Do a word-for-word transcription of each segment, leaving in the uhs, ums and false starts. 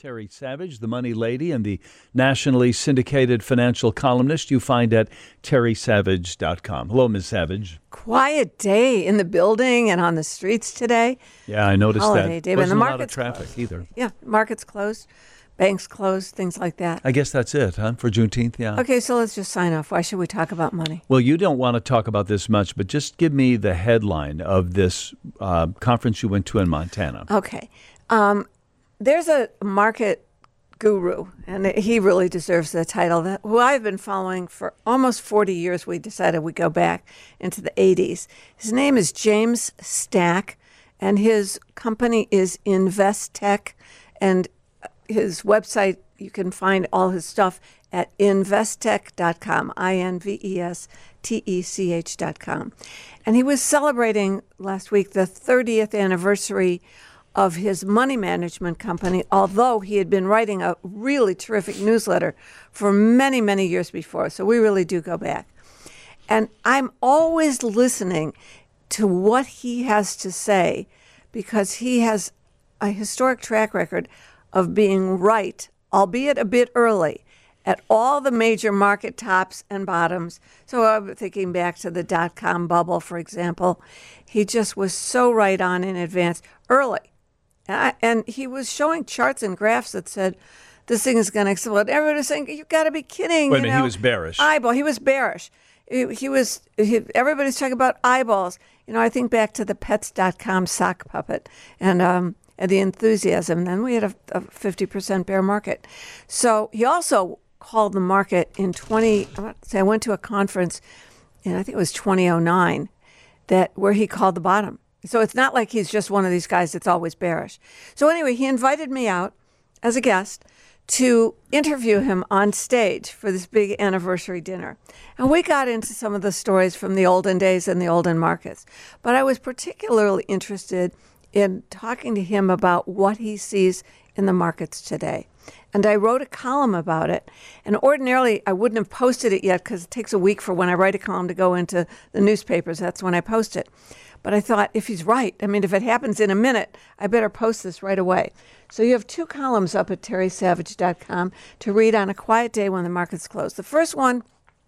Terry Savage, the money lady and the nationally syndicated financial columnist you find at terry savage dot com. Hello, Miz Savage. Quiet day in the building and on the streets today. Yeah, I noticed Holiday that. Day, Wasn't and the a lot of market's traffic closed. either. Yeah, markets closed, banks closed, things like that. I guess that's it, huh, for Juneteenth, yeah. Okay, so let's just sign off. Why should we talk about money? Well, you don't want to talk about this much, but just give me the headline of this uh, conference you went to in Montana. Okay. Um, there's a market guru, and he really deserves the title, that who I've been following for almost forty years. We decided we'd go back into the eighties. His name is James Stack, and his company is Investec, and his website, you can find all his stuff at investec dot com, I N V E S T E C H dot com. And he was celebrating last week the thirtieth anniversary of his money management company, although he had been writing a really terrific newsletter for many, many years before. So we really do go back. And I'm always listening to what he has to say because he has a historic track record of being right, albeit a bit early, at all the major market tops and bottoms. So I'm thinking back to the dot-com bubble, for example. He just was so right on in advance, early. And, I, and he was showing charts and graphs that said, this thing is going to explode. Everybody was saying, you've got to be kidding. Wait a you minute, know? he was bearish. Eyeball. He was bearish. He, he was. He, everybody's talking about eyeballs. You know, I think back to the pets dot com sock puppet and um, and the enthusiasm. Then we had a, a fifty percent bear market. So he also called the market in twenty. I want to say I went to a conference, and I think it was twenty oh nine, that where he called the bottom. So it's not like he's just one of these guys that's always bearish. So anyway, he invited me out as a guest to interview him on stage for this big anniversary dinner. And we got into some of the stories from the olden days and the olden markets. But I was particularly interested in talking to him about what he sees in the markets today. And I wrote a column about it. And ordinarily, I wouldn't have posted it yet because it takes a week for when I write a column to go into the newspapers. That's when I post it. But I thought, if he's right, I mean, if it happens in a minute, I better post this right away. So you have two columns up at terry savage dot com to read on a quiet day when the market's closed. The first one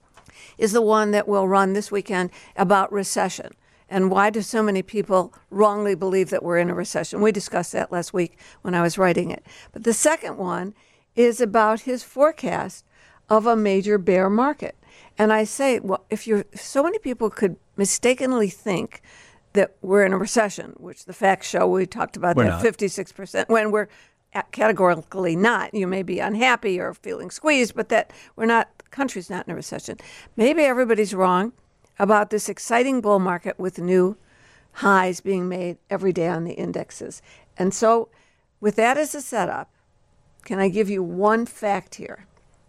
is the one that will run this weekend about recession. And why do so many people wrongly believe that we're in a recession? We discussed that last week when I was writing it. But the second one is about his forecast of a major bear market. And I say, well, if you're, if so many people could mistakenly think that we're in a recession, which the facts show, we talked about We're that not. fifty-six percent, when we're categorically not. You may be unhappy or feeling squeezed, but that we're not, the country's not in a recession. Maybe everybody's wrong about this exciting bull market with new highs being made every day on the indexes. And so with that as a setup, can I give you one fact here?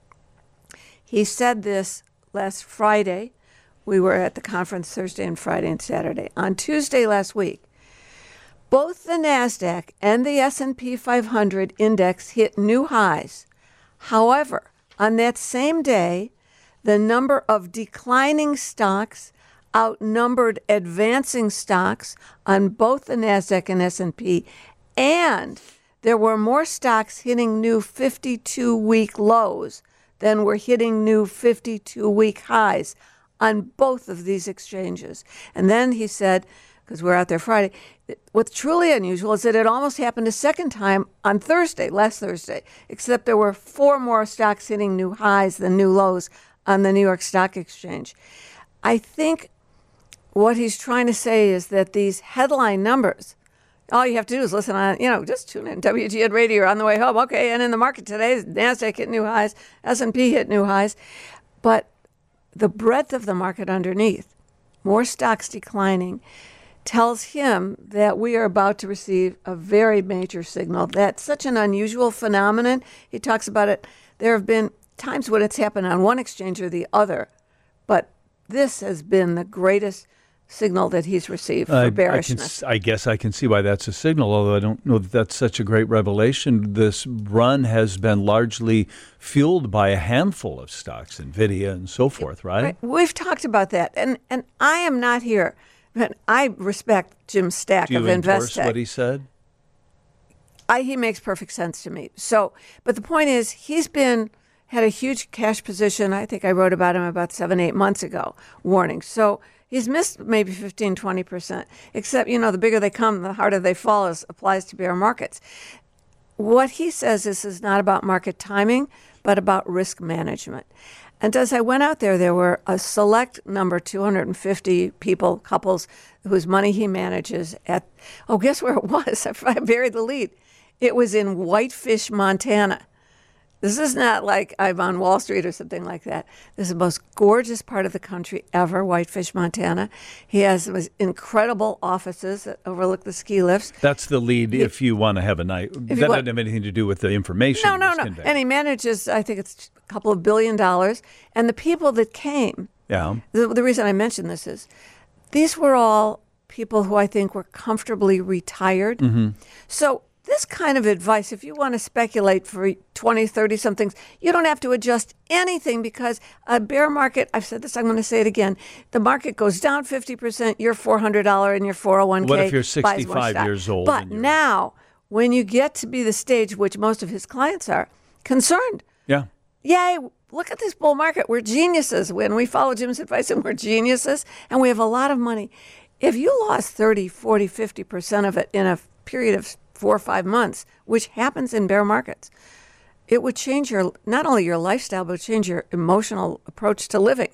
He said this last Friday. We were at the conference Thursday and Friday and Saturday. On Tuesday last week, both the NASDAQ and the S and P five hundred index hit new highs. However, on that same day, the number of declining stocks outnumbered advancing stocks on both the NASDAQ and S and P, and there were more stocks hitting new fifty-two-week lows than were hitting new fifty-two-week highs on both of these exchanges. And then he said, because we're out there Friday, what's truly unusual is that it almost happened a second time on Thursday, last Thursday, except there were four more stocks hitting new highs than new lows on the New York Stock Exchange. I think what he's trying to say is that these headline numbers, all you have to do is listen on, you know, just tune in W G N Radio on the way home. Okay, and in the market today, NASDAQ hit new highs, S and P hit new highs. But the breadth of the market underneath, more stocks declining, tells him that we are about to receive a very major signal. That's such an unusual phenomenon. He talks about it. There have been times when it's happened on one exchange or the other, but this has been the greatest signal that he's received for I, bearishness. I, can, I guess I can see why that's a signal, although I don't know that that's such a great revelation. This run has been largely fueled by a handful of stocks, NVIDIA and so forth, right? Right. We've talked about that, and, and I am not here, but I respect Jim Stack Do you of endorse Investec. what he said? I, he makes perfect sense to me. So, but the point is, he's been had a huge cash position. I think I wrote about him about seven, eight months ago, warning. So he's missed maybe fifteen, twenty percent, except, you know, the bigger they come, the harder they fall, as applies to bear markets. What he says, this is not about market timing, but about risk management. And as I went out there, there were a select number, two hundred fifty people, couples, whose money he manages at, oh, guess where it was? I buried the lead. It was in Whitefish, Montana. This is not like I'm on Wall Street or something like that. This is the most gorgeous part of the country ever, Whitefish, Montana. He has incredible offices that overlook the ski lifts. That's the lead he, if you want to have a night. That doesn't have anything to do with the information. No, no, no. Conveyed. And he manages, I think it's a couple of billion dollars. And the people that came, yeah. the, the reason I mention this is, these were all people who I think were comfortably retired. Mm-hmm. So this kind of advice, if you want to speculate for twenty, thirty somethings, you don't have to adjust anything, because a bear market, I've said this, I'm going to say it again, the market goes down fifty percent, your four hundred dollars in your four oh one k. What if you're sixty-five years old? But now, when you get to be the stage, which most of his clients are, concerned. Yeah. Yay, look at this bull market. We're geniuses. When we follow Jim's advice, and we're geniuses, and we have a lot of money. If you lost thirty, forty, fifty percent of it in a period of four or five months, which happens in bear markets, it would change your, not only your lifestyle, but change your emotional approach to living.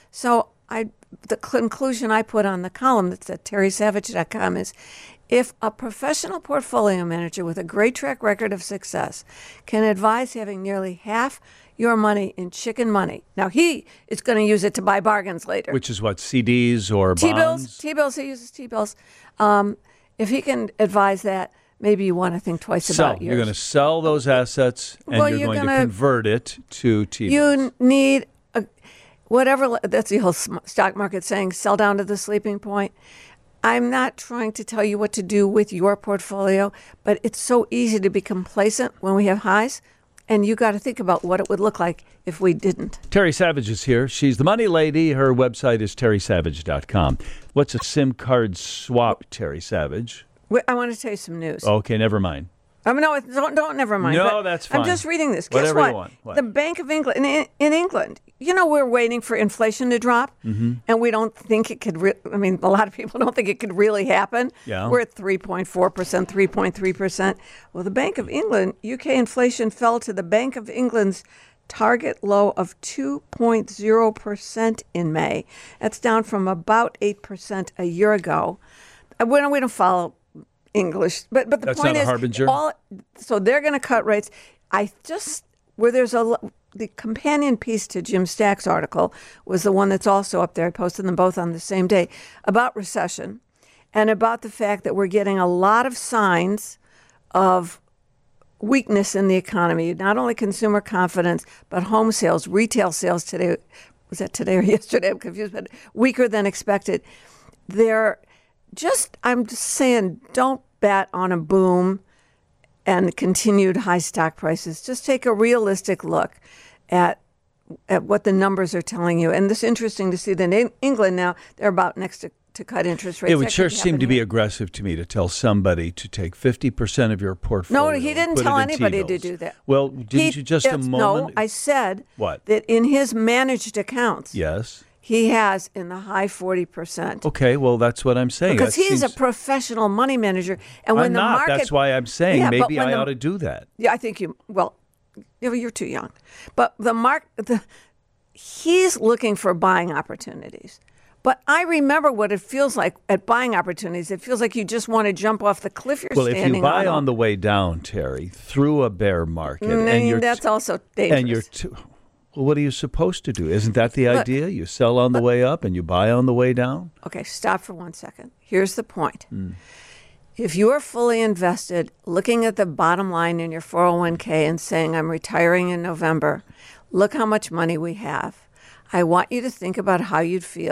So I, the conclusion I put on the column that's at terry savage dot com is, if a professional portfolio manager with a great track record of success can advise having nearly half your money in chicken money, now he is going to use it to buy bargains later. Which is what, C Ds or bonds? T-bills, T-bills, he uses T-bills. Um, if he can advise that, maybe you want to think twice so about yours. You're going to sell those assets, and well, you're, you're going gonna, to convert it to T-bills. You need, a, whatever, that's the whole stock market saying, sell down to the sleeping point. I'm not trying to tell you what to do with your portfolio, but it's so easy to be complacent when we have highs, and you got to think about what it would look like if we didn't. Terry Savage is here. She's the money lady. Her website is terry savage dot com. What's a SIM card swap, Terry Savage? I want to tell you some news. Okay, never mind. I mean, no, don't, don't never mind. No, that's fine. I'm just reading this. Guess Whatever what? you want. What? The Bank of England, in, in England, you know, we're waiting for inflation to drop, mm-hmm. and we don't think it could, re- I mean, a lot of people don't think it could really happen. Yeah. We're at three point four percent, three point three percent. Well, the Bank of England, U K inflation fell to the Bank of England's target low of two point zero percent in May. That's down from about eight percent a year ago. We don't, we don't follow English, but but the That's point not a is, harbinger? all so they're going to cut rates. I just where there's a the companion piece to Jim Stack's article was the one that's also up there. I posted them both on the same day about recession and about the fact that we're getting a lot of signs of weakness in the economy. Not only consumer confidence, but home sales, retail sales today. Was that today or yesterday? I'm confused, but weaker than expected. They're just, I'm just saying, don't bet on a boom and continued high stock prices. Just take a realistic look at at what the numbers are telling you. And this is interesting to see that in England now, they're about next to, to cut interest rates. It would That sure could seem happen to be here. aggressive to me to tell somebody to take fifty percent of your portfolio. No, he and didn't put tell it in anybody to T-bills. do that. Well, didn't He- you just a that's- moment? No, I said What? that in his managed accounts, Yes. he has in the high forty percent. Okay, well, that's what I'm saying. Because That he's seems- a professional money manager. And when I'm the not. market, That's why I'm saying Yeah, but maybe when I the- ought to do that. Yeah, I think you, well, you know, you're too young. But the mark, the, he's looking for buying opportunities. But I remember what it feels like at buying opportunities. It feels like you just want to jump off the cliff you're Well, if standing you buy on. on the way down, Terry, through a bear market, I and mean, you're that's t- also dangerous. and you're too, well, what are you supposed to do? Isn't that the Look, idea? You sell on the way up and you buy on the way down. Okay, stop for one second. Here's the point. Mm. If you are fully invested, looking at the bottom line in your four oh one k and saying, I'm retiring in November, look how much money we have. I want you to think about how you'd feel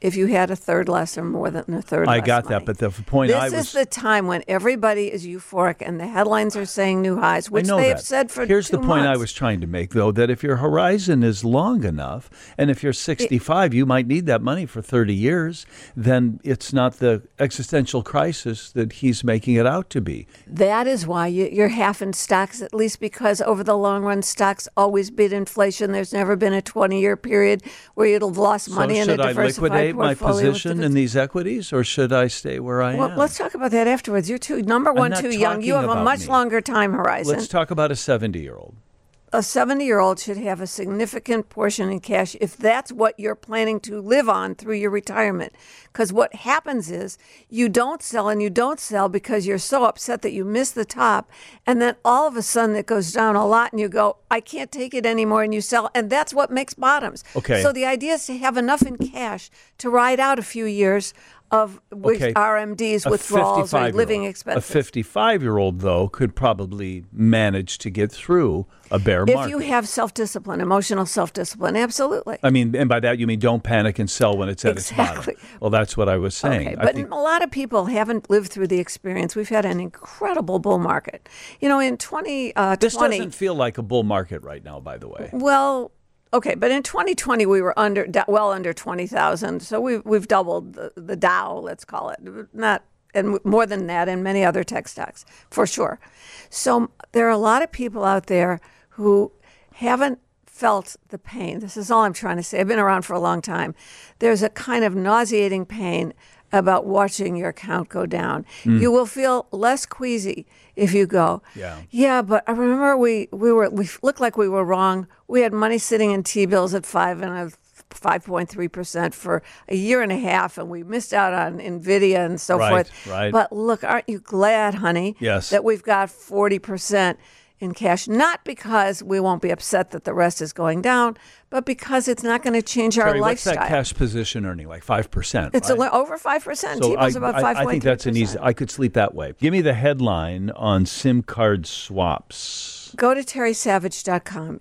if you had a third less or more than a third I less got money. that, but the point this I was... is the time when everybody is euphoric and the headlines are saying new highs, which I know they that. have said for Here's two the point months. I was trying to make, though, that if your horizon is long enough, and if you're sixty-five, it, you might need that money for thirty years, then it's not the existential crisis that he's making it out to be. That is why you, you're half in stocks, at least because over the long run, stocks always beat inflation. There's never been a twenty-year period where you'd have lost money so in a should I diversified liquidate my portfolio. position in these equities, or should I stay where I Well, am? let's talk about that afterwards. You're too number one, not too young. You have talking a about much me. longer time horizon. Let's talk about a seventy-year-old. A seventy-year-old should have a significant portion in cash if that's what you're planning to live on through your retirement. Because what happens is you don't sell and you don't sell because you're so upset that you miss the top. And then all of a sudden it goes down a lot and you go, I can't take it anymore, and you sell. And that's what makes bottoms. Okay. So the idea is to have enough in cash to ride out a few years of with Okay. R M Ds, A withdrawals, or fifty-five-year-old. living expenses. A fifty-five-year-old, though, could probably manage to get through a bear If market. you have self-discipline, emotional self-discipline, absolutely. I mean, and by that you mean don't panic and sell when it's at Exactly. its bottom. Well, that's what I was saying. Okay, I but think, a lot of people haven't lived through the experience. We've had an incredible bull market. You know, in twenty twenty, this doesn't feel like a bull market right now, by the way. well, okay, but in twenty twenty we were under, well under twenty thousand. So we've we've doubled the, the Dow, let's call it, not and more than that, and many other tech stocks for sure. So there are a lot of people out there who haven't felt the pain. This is all I'm trying to say. I've been around for a long time. There's a kind of nauseating pain about watching your account go down. Mm. You will feel less queasy if you go, yeah, yeah, but I remember we, we were we looked like we were wrong. We had money sitting in T-bills at five and a five point three percent for a year and a half, and we missed out on NVIDIA and so right, forth. Right. But look, aren't you glad, honey, yes. that we've got forty percent in cash? Not because we won't be upset that the rest is going down, but because it's not going to change our Terry, lifestyle. what's that cash position earning? Like five percent, It's right? a, over five percent. So T-bills I, about I, five point three percent. I think that's an easy, I could sleep that way. Give me the headline on SIM card swaps. Go to terry savage dot com.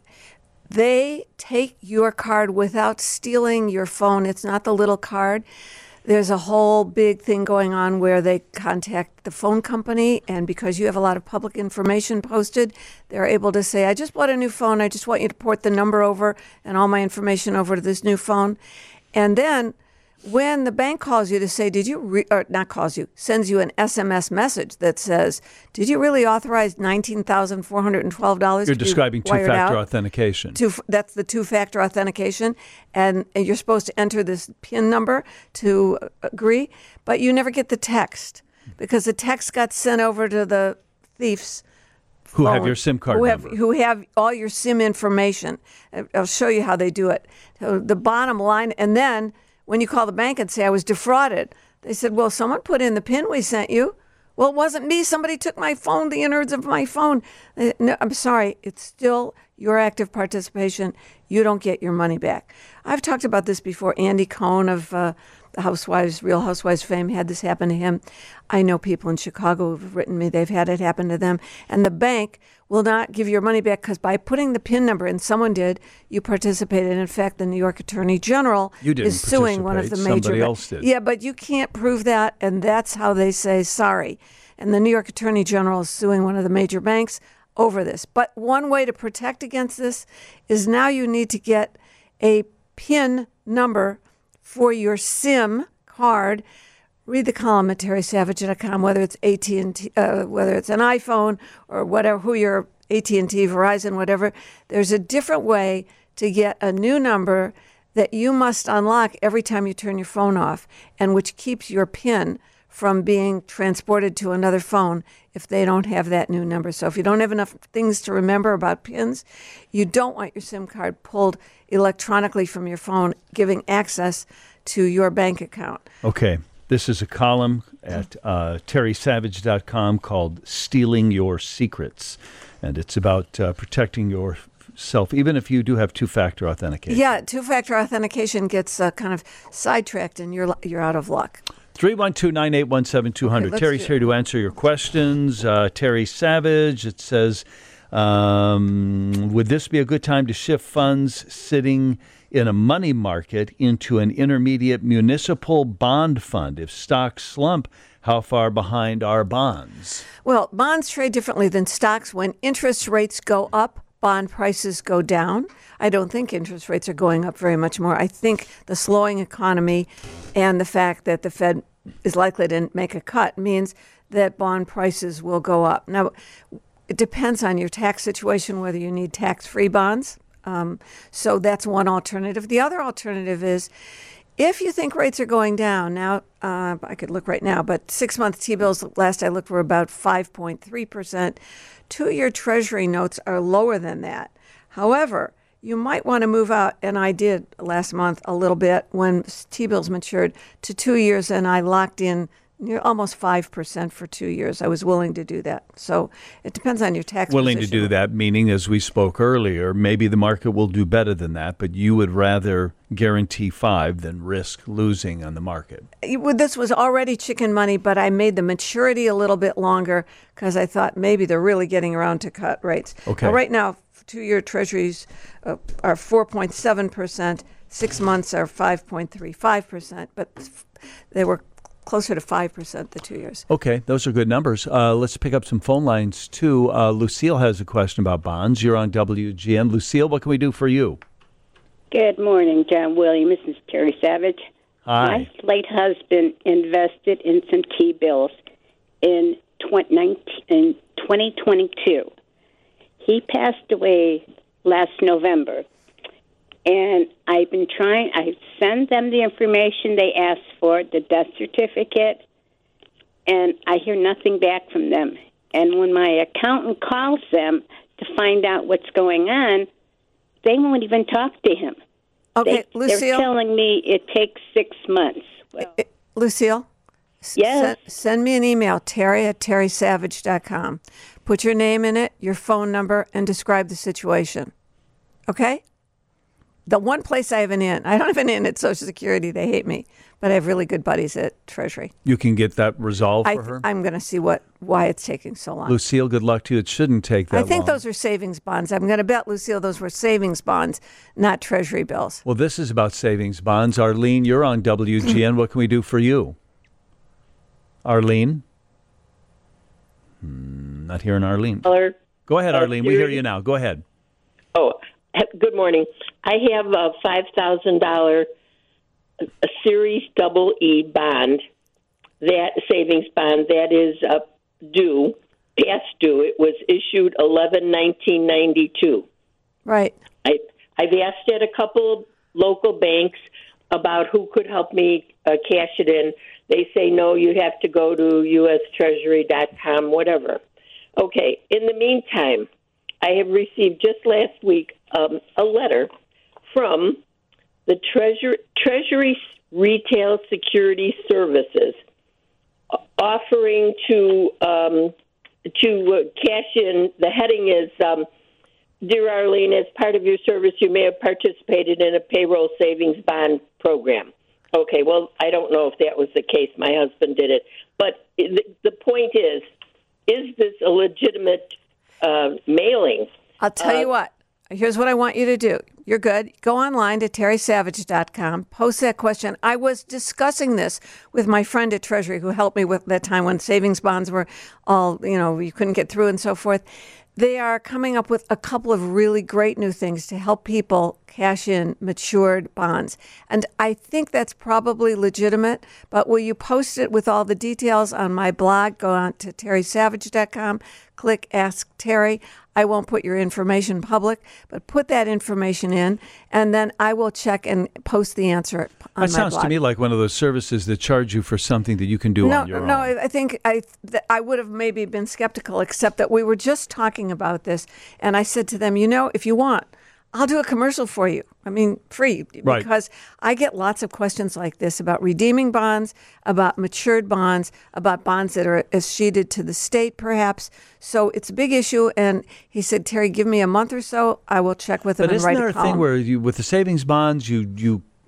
They take your card without stealing your phone. It's not the little card. There's a whole big thing going on where they contact the phone company, and because you have a lot of public information posted, they're able to say, I just bought a new phone. I just want you to port the number over and all my information over to this new phone. And then when the bank calls you to say, did you, re-, or not calls you, sends you an S M S message that says, did you really authorize nineteen thousand four hundred twelve dollars You're to be describing wired two-factor out? authentication. Two, that's the two-factor authentication, and, and you're supposed to enter this PIN number to agree, but you never get the text because the text got sent over to the thieves. Who have phone, your SIM card who have, number. Who have all your SIM information. I'll show you how they do it. So the bottom line, and then when you call the bank and say, I was defrauded, they said, well, someone put in the PIN we sent you. Well, it wasn't me. Somebody took my phone, the innards of my phone. Uh, No, I'm sorry. It's still your active participation. You don't get your money back. I've talked about this before. Andy Cohen of uh, the Housewives, Real Housewives fame, had this happen to him. I know people in Chicago who've written me. They've had it happen to them. And the bank will not give your money back because by putting the PIN number in, someone did, you participated. In fact, the New York Attorney General You didn't is suing one of the participate. major Somebody ba- else did. Yeah, but you can't prove that, and that's how they say sorry. And the New York Attorney General is suing one of the major banks over this. But one way to protect against this is now you need to get a PIN number for your SIM card. Read the column at terry savage dot com, whether it's A T and T, uh, whether it's an iPhone or whatever, who you're, A T and T, Verizon, whatever. There's a different way to get a new number that you must unlock every time you turn your phone off, and which keeps your PIN from being transported to another phone if they don't have that new number. So if you don't have enough things to remember about PINs, you don't want your SIM card pulled electronically from your phone, giving access to your bank account. Okay. This is a column at uh, terry savage dot com called Stealing Your Secrets. And it's about uh, protecting yourself, even if you do have two-factor authentication. Yeah, two-factor authentication gets uh, kind of sidetracked and you're you're out of luck. three one two, nine eight one, seven two zero zero. Okay, let's Terry's do it. here to answer your questions. Uh, Terry Savage, it says, Um, would this be a good time to shift funds sitting in a money market into an intermediate municipal bond fund? If stocks slump, how far behind are bonds? Well, bonds trade differently than stocks. When interest rates go up, bond prices go down. I don't think interest rates are going up very much more. I think the slowing economy and the fact that the Fed is likely to make a cut means that bond prices will go up. Now, it depends on your tax situation, whether you need tax-free bonds. Um, so that's one alternative. The other alternative is if you think rates are going down, now uh, I could look right now, but six-month T-bills, last I looked, were about five point three percent. Two-year Treasury notes are lower than that. However, you might want to move out, and I did last month a little bit when T-bills matured to two years, and I locked in near almost five percent for two years. I was willing to do that. So it depends on your tax Willing position. to do that, meaning, as we spoke earlier, maybe the market will do better than that, but you would rather guarantee five than risk losing on the market. Well, this was already chicken money, but I made the maturity a little bit longer because I thought maybe they're really getting around to cut rates. Okay. Now, right now, two-year Treasuries uh, are four point seven percent. Six months are five point three five percent, but they were closer to five percent the two years. Okay, those are good numbers. Uh, let's pick up some phone lines, too. Uh, Lucille has a question about bonds. You're on W G N. Lucille, what can we do for you? Good morning, John William. This is Terry Savage. Hi. My late husband invested in some T-bills in twenty twenty-two. He passed away last November. And I've been trying, I send them the information they asked for, the death certificate, and I hear nothing back from them. And when my accountant calls them to find out what's going on, they won't even talk to him. Okay, they, Lucille. They're telling me it takes six months. Well, Uh, Lucille? s- Yes. Send, send me an email, terry at terry savage dot com. Put your name in it, your phone number, and describe the situation. Okay? The one place I have an in, I don't have an in at Social Security. They hate me, but I have really good buddies at Treasury. You can get that resolved I, for her? I'm going to see what why it's taking so long. Lucille, good luck to you. It shouldn't take that I think long. those are savings bonds. I'm going to bet, Lucille, those were savings bonds, not Treasury bills. Well, this is about savings bonds. Arlene, you're on W G N. What can we do for you? Arlene? Hmm, not hearing Arlene. Hello. Go ahead, Uh, Arlene. We hear Siri? you now. Go ahead. Oh, he- good morning. I have a five thousand dollars Series Double E bond, that savings bond that is uh, due, past due. It was issued eleven nineteen ninety two. Right. I I've asked at a couple of local banks about who could help me uh, cash it in. They say no, you have to go to U S Treasury dot com, whatever. Okay. In the meantime, I have received just last week um, a letter from the Treasury, Treasury Retail Security Services offering to um, to uh, cash in. The heading is, um, Dear Arlene, as part of your service, you may have participated in a payroll savings bond program. Okay, well, I don't know if that was the case. My husband did it. But the, the point is, is this a legitimate uh, mailing? I'll tell Uh, you what. Here's what I want you to do. You're good. Go online to terry savage dot com. Post that question. I was discussing this with my friend at Treasury who helped me with that time when savings bonds were all, you know, you couldn't get through and so forth. They are coming up with a couple of really great new things to help people cash in matured bonds. And I think that's probably legitimate, but will you post it with all the details on my blog? Go on to terry savage dot com, click Ask Terry. I won't put your information public, but put that information in, and then I will check and post the answer on my That sounds blog. to me like one of those services that charge you for something that you can do No, on your no, own. I I think I th- I would have maybe been skeptical, except that we were just talking about this, and I said to them, you know, if you want, I'll do a commercial for you. I mean, free, Right. because I get lots of questions like this about redeeming bonds, about matured bonds, about bonds that are escheated to the state, perhaps. So it's a big issue. And he said, Terry, give me a month or so. I will check with them But and isn't write there a a column. thing where you, with the savings bonds, you you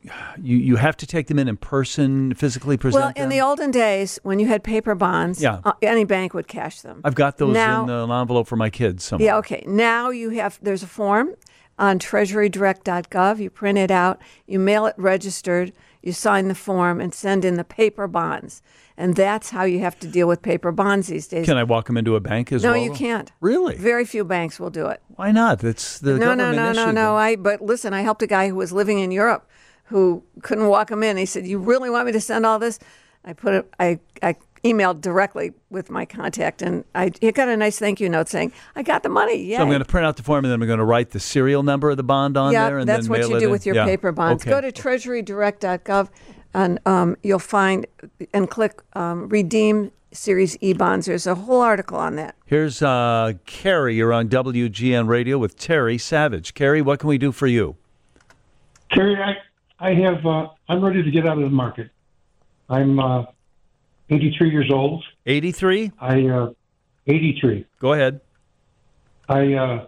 you, you have to take them in in person, physically present Well, in them? the olden days, when you had paper bonds, Yeah. uh, any bank would cash them. I've got those Now- in an envelope for my kids somewhere. Yeah, okay. Now you have, there's a form on treasury direct dot gov. You print it out, you mail it registered, you sign the form and send in the paper bonds. And that's how you have to deal with paper bonds these days. Can I walk them into a bank as no, well? you can't. Really? Very few banks will do it. Why not? That's the No, no, government no, issue. no, no. then. I but listen, I helped a guy who was living in Europe who couldn't walk him in. He said, "You really want me to send all this?" I put it. I I emailed directly with my contact, and I he got a nice thank you note saying, "I got the money." Yeah. So I'm going to print out the form, and then I'm going to write the serial number of the bond on yeah, there, and that's then what mail you it do in? with your Yeah. paper bonds. Okay. Go to treasury direct dot gov, and um, you'll find and click um, redeem Series E bonds. There's a whole article on that. Here's uh, Carrie. You're on W G N Radio with Terry Savage. Carrie, what can we do for you? Terry, I, I have, uh, I'm ready to get out of the market. I'm uh, eighty-three years old. eighty-three? I, uh, eighty-three. Go ahead. I, uh,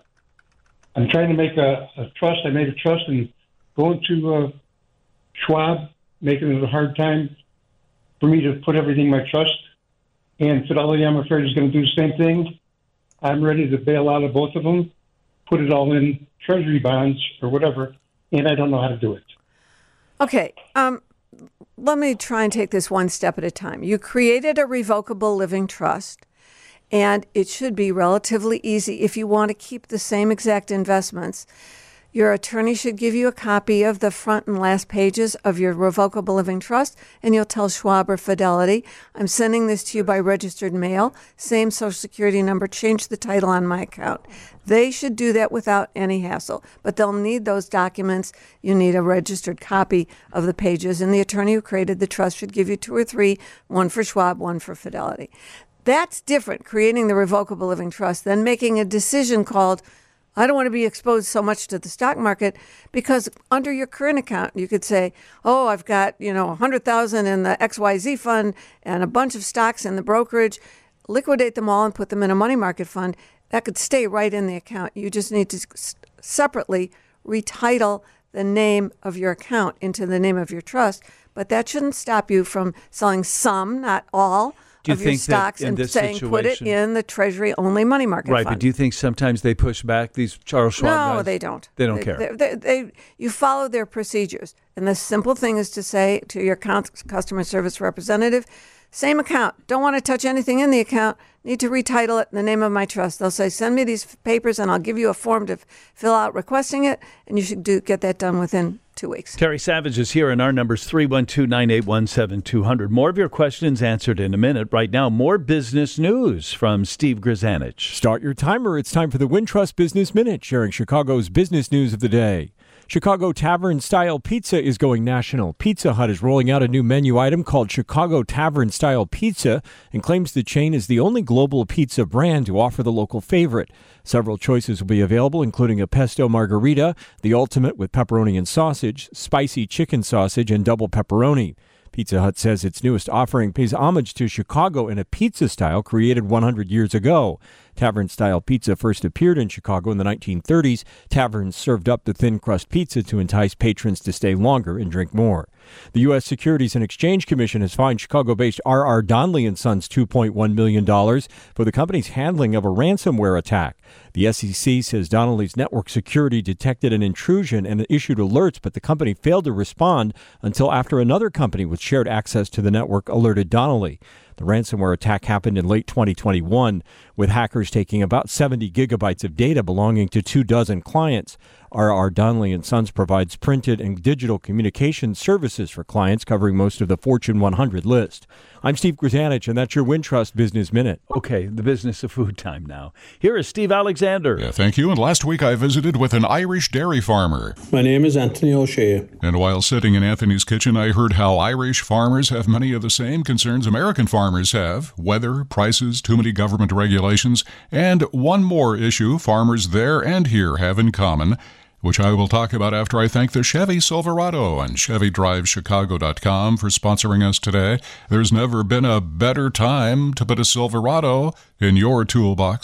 I'm trying to make a, a trust. I made a trust and going to uh, Schwab, making it a hard time for me to put everything in my trust. And Fidelity, I'm afraid, is going to do the same thing. I'm ready to bail out of both of them, put it all in treasury bonds or whatever, and I don't know how to do it. Okay. Um, let me try and take this one step at a time. You created a revocable living trust, and it should be relatively easy if you want to keep the same exact investments. Your attorney should give you a copy of the front and last pages of your revocable living trust, and you'll tell Schwab or Fidelity, I'm sending this to you by registered mail, same Social Security number, change the title on my account. They should do that without any hassle, but they'll need those documents. You need a registered copy of the pages, and the attorney who created the trust should give you two or three, one for Schwab, one for Fidelity. That's different, creating the revocable living trust, than making a decision called, I don't want to be exposed so much to the stock market, because under your current account, you could say, oh, I've got, you know, one hundred thousand in the X Y Z fund and a bunch of stocks in the brokerage, liquidate them all and put them in a money market fund. That could stay right in the account. You just need to s- separately retitle the name of your account into the name of your trust, but that shouldn't stop you from selling some, not all, Do you of your think that stocks in and this saying put it situation- in the Treasury-only money market Right, fund. but do you think sometimes they push back, these Charles Schwab No, guys? they don't. They don't They- care. They, they, they, you follow their procedures. And the simple thing is to say to your account, customer service representative, same account, don't want to touch anything in the account, need to retitle it in the name of my trust. They'll say, send me these papers and I'll give you a form to f- fill out requesting it, and you should do get that done within two weeks. Terry Savage is here, and our number's three one two, nine eight one, seven two zero zero. More of your questions answered in a minute. Right now, more business news from Steve Grzanich. Start your timer. It's time for the Wintrust Business Minute, sharing Chicago's business news of the day. Chicago Tavern-style pizza is going national. Pizza Hut is rolling out a new menu item called Chicago Tavern-style pizza and claims the chain is the only global pizza brand to offer the local favorite. Several choices will be available, including a pesto margarita, the ultimate with pepperoni and sausage, spicy chicken sausage, and double pepperoni. Pizza Hut says its newest offering pays homage to Chicago in a pizza style created one hundred years ago. Tavern-style pizza first appeared in Chicago in the nineteen thirties. Taverns served up the thin-crust pizza to entice patrons to stay longer and drink more. The U S Securities and Exchange Commission has fined Chicago-based R R. Donnelley and Sons two point one million dollars for the company's handling of a ransomware attack. The S E C says Donnelley's network security detected an intrusion and issued alerts, but the company failed to respond until after another company with shared access to the network alerted Donnelley. The ransomware attack happened in late twenty twenty-one, with hackers taking about seventy gigabytes of data belonging to two dozen clients. R R. Donnelley and Sons provides printed and digital communication services for clients covering most of the Fortune one hundred list. I'm Steve Grzanich, and that's your Wintrust Business Minute. Okay, the business of food time now. Here is Steve Alexander. Yeah, thank you. And last week I visited with an Irish dairy farmer. My name is Anthony O'Shea. And while sitting in Anthony's kitchen, I heard how Irish farmers have many of the same concerns American farmers have: weather, prices, too many government regulations, and one more issue farmers there and here have in common, which I will talk about after I thank the Chevy Silverado and Chevy Drive Chicago dot com for sponsoring us today. There's never been a better time to put a Silverado in your toolbox.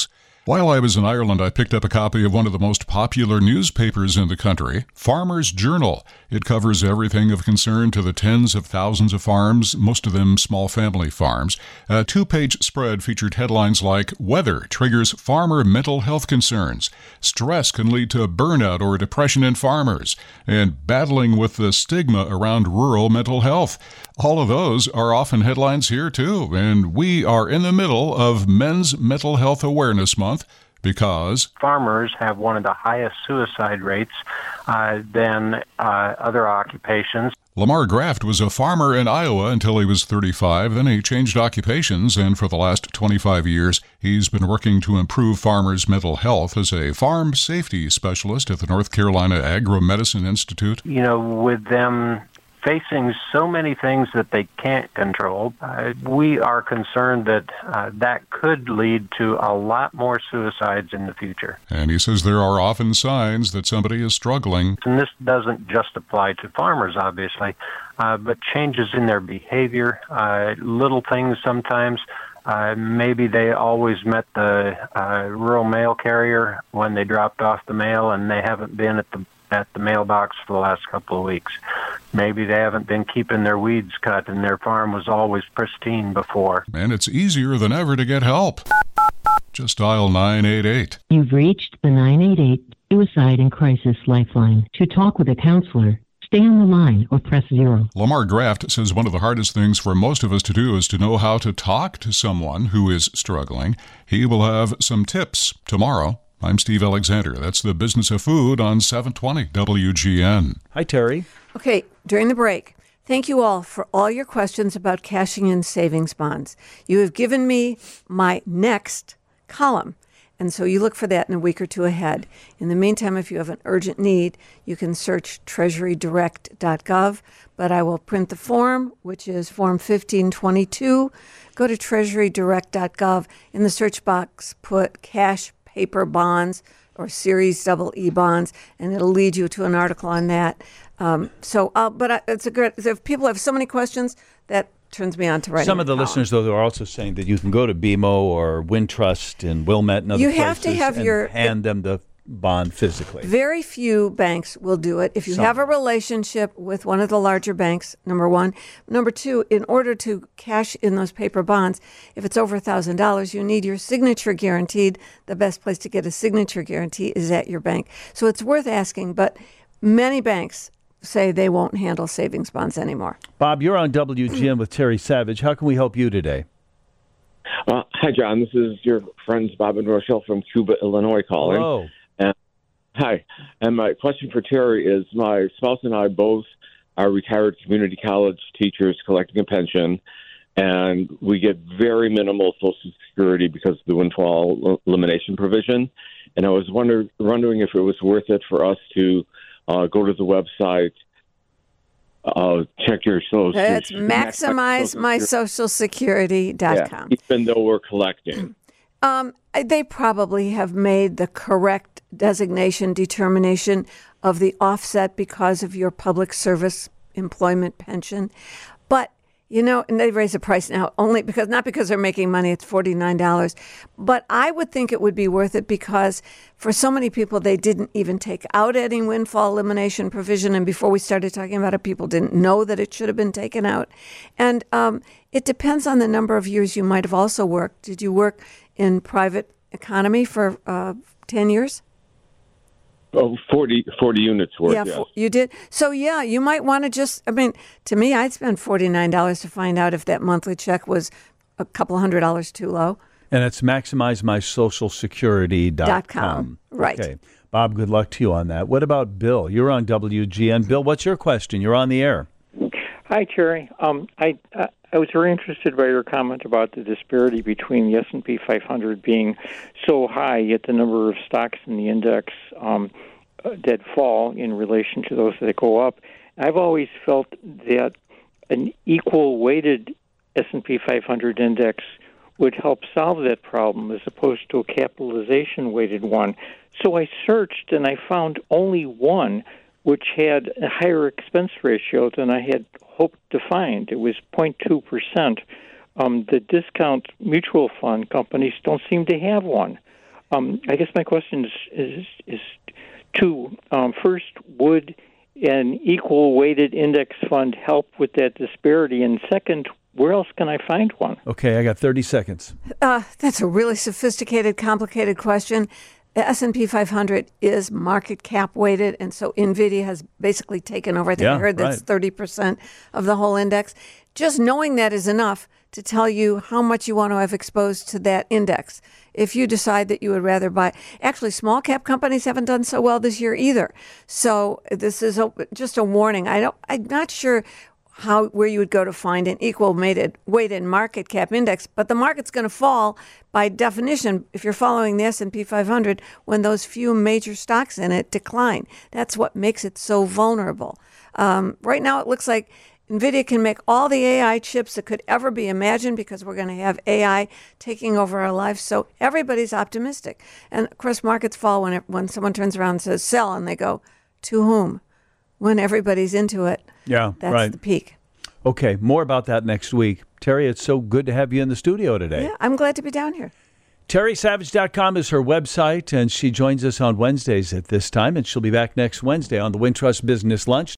While I was in Ireland, I picked up a copy of one of the most popular newspapers in the country, Farmer's Journal. It covers everything of concern to the tens of thousands of farms, most of them small family farms. A two-page spread featured headlines like, Weather triggers farmer mental health concerns, Stress can lead to burnout or depression in farmers, and Battling with the stigma around rural mental health. All of those are often headlines here, too, and we are in the middle of Men's Mental Health Awareness Month because farmers have one of the highest suicide rates uh, than uh, other occupations. Lamar Graft was a farmer in Iowa until he was thirty-five. Then he changed occupations, and for the last twenty-five years, he's been working to improve farmers' mental health as a farm safety specialist at the North Carolina Agro-Medicine Institute. You know, with them facing so many things that they can't control, uh, we are concerned that uh, that could lead to a lot more suicides in the future. And he says there are often signs that somebody is struggling. And this doesn't just apply to farmers, obviously, uh, but changes in their behavior, uh, little things sometimes. Uh, maybe they always met the uh, rural mail carrier when they dropped off the mail, and they haven't been at the at the mailbox for the last couple of weeks. Maybe they haven't been keeping their weeds cut, and their farm was always pristine before. And it's easier than ever to get help. Just dial nine eight eight. You've reached the nine eight eight Suicide and Crisis Lifeline. To talk with a counselor, stay on the line or press zero. Lamar Graft says one of the hardest things for most of us to do is to know how to talk to someone who is struggling. He will have some tips tomorrow. I'm Steve Alexander. That's the Business of Food on seven twenty W G N. Hi, Terry. Okay, during the break, thank you all for all your questions about cashing in savings bonds. You have given me my next column, and so you look for that in a week or two ahead. In the meantime, if you have an urgent need, you can search treasury direct dot gov, but I will print the form, which is Form fifteen twenty-two. Go to treasury direct dot gov. In the search box, put cash paper bonds or Series double E bonds, and it'll lead you to an article on that. Um, so, uh, but I, it's a good. If people have so many questions, that turns me on to writing. Some of the column. listeners, though, are also saying that you can go to B M O or Wintrust and Wilmette and other You places have to have and your hand them the bond physically. Very few banks will do it. If you Some. have a relationship with one of the larger banks, number one. Number two, in order to cash in those paper bonds, if it's over one thousand dollars, you need your signature guaranteed. The best place to get a signature guarantee is at your bank. So it's worth asking, but many banks say they won't handle savings bonds anymore. Bob, you're on W G N with Terry Savage. How can we help you today? Uh, hi, John. This is your friends Bob and Rochelle from Cuba, Illinois calling. Hello. And, hi. And my question for Terry is my spouse and I both are retired community college teachers collecting a pension, and we get very minimal Social Security because of the windfall elimination provision. And I was wonder, wondering if it was worth it for us to uh, go to the website, uh, check your social. That's maximize my social security dot com. Yeah, even though we're collecting. Um, they probably have made the correct designation determination of the offset because of your public service employment pension. But, you know, and they raise the price now only because, not because they're making money, it's forty-nine dollars. But I would think it would be worth it because for so many people, they didn't even take out any windfall elimination provision. And before we started talking about it, people didn't know that it should have been taken out. And um, it depends on the number of years you might have also worked. Did you work in private economy for uh, ten years? Oh, forty, forty units worth, yeah, yes. for, you did. So, yeah, you might want to just, I mean, to me, I'd spend forty-nine dollars to find out if that monthly check was a couple hundred dollars too low. And it's maximize my social security dot com. Right. Okay. Bob, good luck to you on that. What about Bill? You're on W G N. Bill, what's your question? You're on the air. Hi, Terry. Um, I uh, I was very interested by your comment about the disparity between the S and P five hundred being so high, yet the number of stocks in the index um, uh, that fall in relation to those that go up. I've always felt that an equal weighted S and P five hundred index would help solve that problem as opposed to a capitalization weighted one. So I searched and I found only one which had a higher expense ratio than I had hoped to find. It was zero point two percent. Um, the discount mutual fund companies don't seem to have one. Um, I guess my question is is, is two. Um, first, would an equal weighted index fund help with that disparity? And second, where else can I find one? Okay, I got thirty seconds. Uh, that's a really sophisticated, complicated question. The S and P five hundred is market cap weighted, and so NVIDIA has basically taken over. I think Yeah, I heard that's right. thirty percent of the whole index. Just knowing that is enough to tell you how much you want to have exposed to that index. If you decide that you would rather buy, actually, small cap companies haven't done so well this year either. So this is a, just a warning. I don't. I'm not sure how where you would go to find an equal weighted weighted market cap index, but the market's going to fall by definition if you're following the S and P five hundred when those few major stocks in it decline. That's what makes it so vulnerable. Um, right now, it looks like NVIDIA can make all the A I chips that could ever be imagined because we're going to have A I taking over our lives. So everybody's optimistic. And of course, markets fall when it, when someone turns around and says sell, and they go, to whom? When everybody's into it. Yeah, That's right. the peak. Okay, more about that next week. Terry, it's so good to have you in the studio today. Yeah, I'm glad to be down here. Terry Savage dot com is her website, and she joins us on Wednesdays at this time, and she'll be back next Wednesday on the Wintrust Business Lunch.